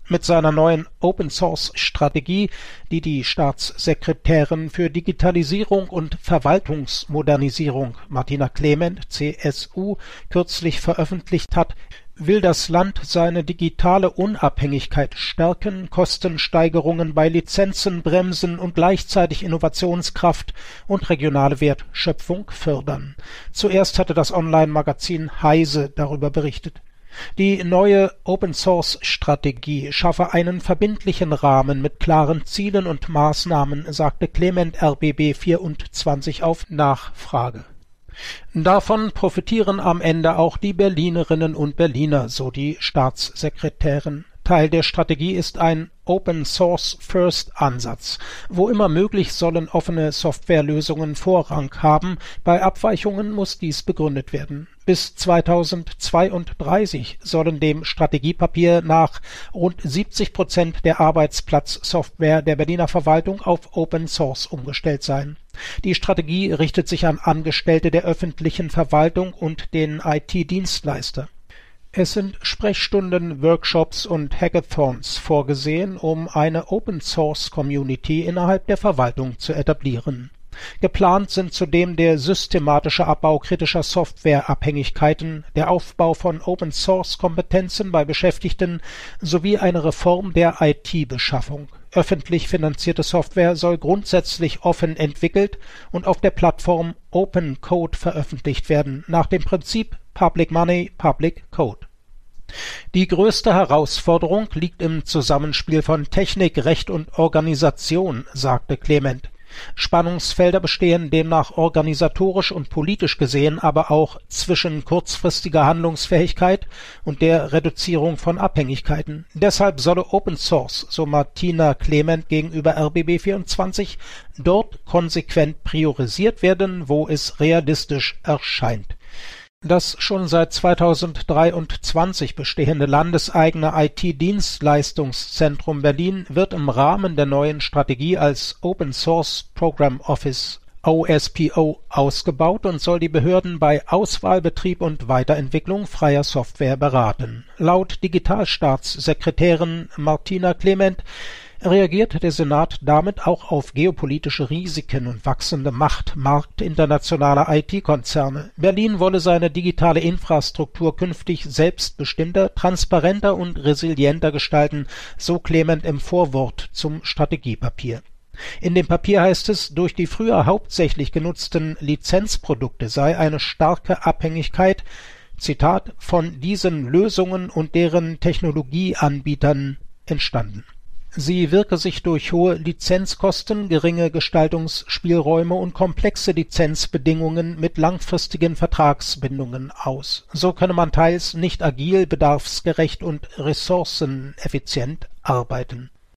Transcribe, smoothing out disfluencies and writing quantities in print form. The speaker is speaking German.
Mit seiner neuen Open-Source-Strategie, die die Staatssekretärin für Digitalisierung und Verwaltungsmodernisierung Martina Clement, CSU, kürzlich veröffentlicht hat, will das Land seine digitale Unabhängigkeit stärken, Kostensteigerungen bei Lizenzen bremsen und gleichzeitig Innovationskraft und regionale Wertschöpfung fördern. Zuerst hatte das Online-Magazin Heise darüber berichtet. Die neue Open-Source-Strategie schaffe einen verbindlichen Rahmen mit klaren Zielen und Maßnahmen, sagte Clement RBB 24 auf Nachfrage. Davon profitieren am Ende auch die Berlinerinnen und Berliner, so die Staatssekretärin. Teil der Strategie ist ein Open-Source-First-Ansatz. Wo immer möglich sollen offene Softwarelösungen Vorrang haben. Bei Abweichungen muss dies begründet werden. Bis 2032 sollen dem Strategiepapier nach rund 70% der Arbeitsplatzsoftware der Berliner Verwaltung auf Open Source umgestellt sein. Die Strategie richtet sich an Angestellte der öffentlichen Verwaltung und den IT-Dienstleister. Es sind Sprechstunden, Workshops und Hackathons vorgesehen, um eine Open-Source-Community innerhalb der Verwaltung zu etablieren. Geplant sind zudem der systematische Abbau kritischer Softwareabhängigkeiten, der Aufbau von Open-Source-Kompetenzen bei Beschäftigten sowie eine Reform der IT-Beschaffung. Öffentlich finanzierte Software soll grundsätzlich offen entwickelt und auf der Plattform Open Code veröffentlicht werden, nach dem Prinzip Public Money, Public Code. Die größte Herausforderung liegt im Zusammenspiel von Technik, Recht und Organisation, sagte Clement. Spannungsfelder bestehen demnach organisatorisch und politisch gesehen aber auch zwischen kurzfristiger Handlungsfähigkeit und der Reduzierung von Abhängigkeiten. Deshalb solle Open Source, so Martina Clement gegenüber RBB 24, dort konsequent priorisiert werden, wo es realistisch erscheint. Das schon seit 2023 bestehende landeseigene IT-Dienstleistungszentrum Berlin wird im Rahmen der neuen Strategie als Open Source Program Office OSPO ausgebaut und soll die Behörden bei Auswahl, Betrieb und Weiterentwicklung freier Software beraten. Laut Digitalstaatssekretärin Martina Clement reagiert der Senat damit auch auf geopolitische Risiken und wachsende Macht internationaler IT-Konzerne. Berlin wolle seine digitale Infrastruktur künftig selbstbestimmter, transparenter und resilienter gestalten, so Clement im Vorwort zum Strategiepapier. In dem Papier heißt es, durch die früher hauptsächlich genutzten Lizenzprodukte sei eine starke Abhängigkeit, Zitat, von diesen Lösungen und deren Technologieanbietern entstanden. Sie wirke sich durch hohe Lizenzkosten, geringe Gestaltungsspielräume und komplexe Lizenzbedingungen mit langfristigen Vertragsbindungen aus. So könne man teils nicht agil, bedarfsgerecht und ressourceneffizient arbeiten.